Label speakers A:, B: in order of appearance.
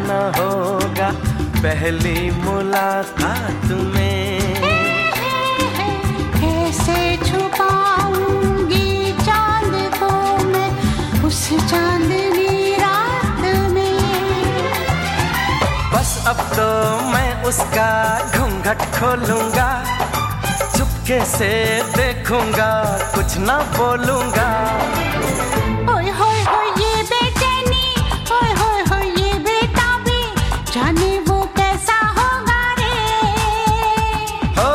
A: न होगा पहली मुलाकात में।
B: कैसे छुपाऊंगी चांद को मैं उस चांदनी रात में।
A: बस अब तो मैं उसका घूंघट खोलूंगा, चुपके से देखूंगा, कुछ ना बोलूंगा।